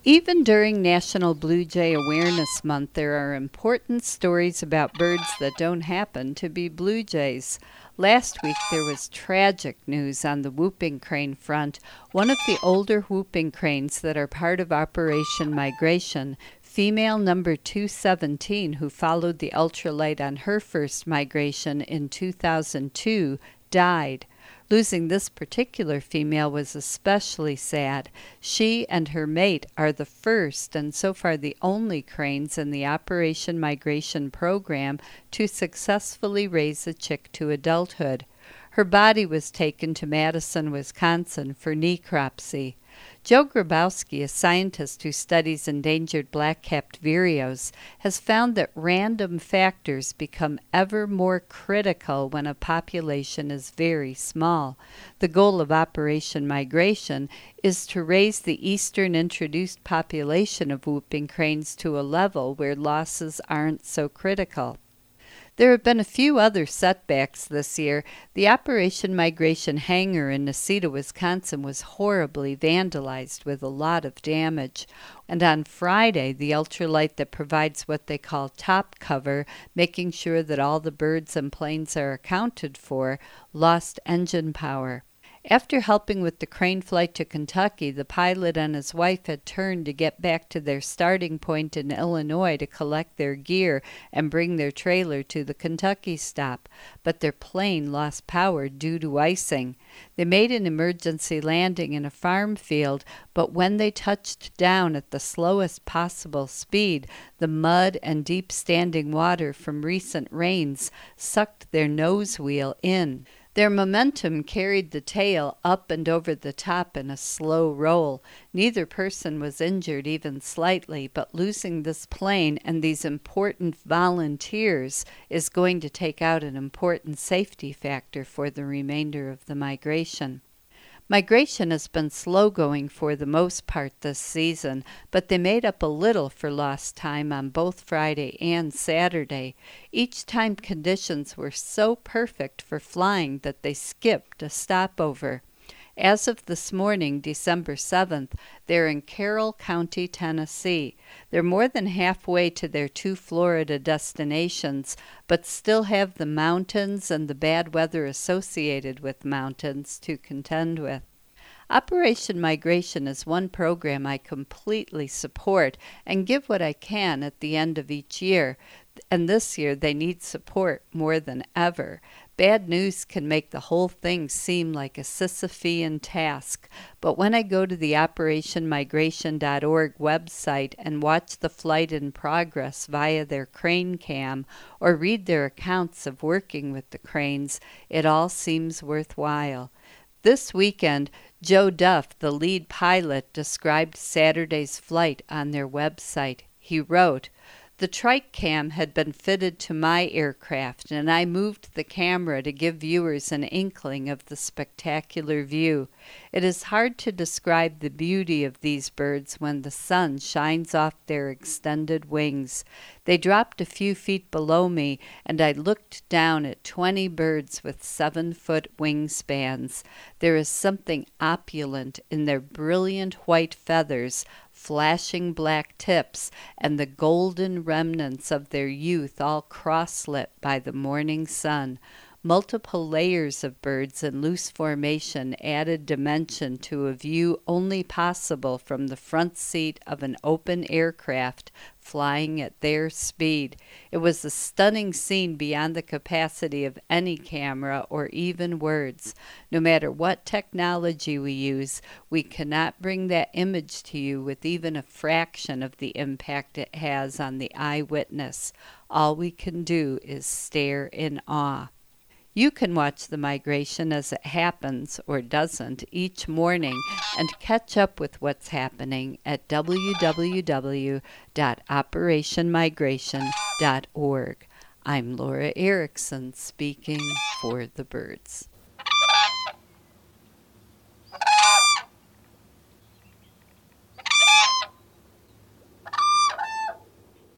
Even during National Blue Jay Awareness Month, there are important stories about birds that don't happen to be blue jays. Last week, there was tragic news on the whooping crane front. One of the older whooping cranes that are part of Operation Migration, female number 217, who followed the ultralight on her first migration in 2002, died. Losing this particular female was especially sad. She and her mate are the first and so far the only cranes in the Operation Migration program to successfully raise a chick to adulthood. Her body was taken to Madison, Wisconsin for necropsy. Joe Grabowski, a scientist who studies endangered black-capped vireos, has found that random factors become ever more critical when a population is very small. The goal of Operation Migration is to raise the eastern introduced population of whooping cranes to a level where losses aren't so critical. There have been a few other setbacks this year. The Operation Migration hangar in Necedah, Wisconsin was horribly vandalized with a lot of damage. And on Friday, the ultralight that provides what they call top cover, making sure that all the birds and planes are accounted for, lost engine power. After helping with the crane flight to Kentucky, the pilot and his wife had turned to get back to their starting point in Illinois to collect their gear and bring their trailer to the Kentucky stop, but their plane lost power due to icing. They made an emergency landing in a farm field, but when they touched down at the slowest possible speed, the mud and deep standing water from recent rains sucked their nose wheel in. Their momentum carried the tail up and over the top in a slow roll. Neither person was injured even slightly, but losing this plane and these important volunteers is going to take out an important safety factor for the remainder of the migration. Migration has been slow going for the most part this season, but they made up a little for lost time on both Friday and Saturday. Each time conditions were so perfect for flying that they skipped a stopover. As of this morning, December 7th, they're in Carroll County, Tennessee. They're more than halfway to their two Florida destinations, but still have the mountains and the bad weather associated with mountains to contend with. Operation Migration is one program I completely support and give what I can at the end of each year, and this year they need support more than ever. Bad news can make the whole thing seem like a Sisyphean task, but when I go to the OperationMigration.org website and watch the flight in progress via their crane cam or read their accounts of working with the cranes, it all seems worthwhile. This weekend, Joe Duff, the lead pilot, described Saturday's flight on their website. He wrote, "The trike cam had been fitted to my aircraft, and I moved the camera to give viewers an inkling of the spectacular view. It is hard to describe the beauty of these birds when the sun shines off their extended wings. They dropped a few feet below me, and I looked down at 20 birds with 7-foot wingspans. There is something opulent in their brilliant white feathers, flashing black tips, and the golden remnants of their youth all cross-lit by the morning sun. Multiple layers of birds in loose formation added dimension to a view only possible from the front seat of an open aircraft flying at their speed. It was a stunning scene beyond the capacity of any camera or even words. No matter what technology we use, we cannot bring that image to you with even a fraction of the impact it has on the eyewitness. All we can do is stare in awe." You can watch the migration as it happens or doesn't each morning and catch up with what's happening at www.operationmigration.org. I'm Laura Erickson speaking for the birds.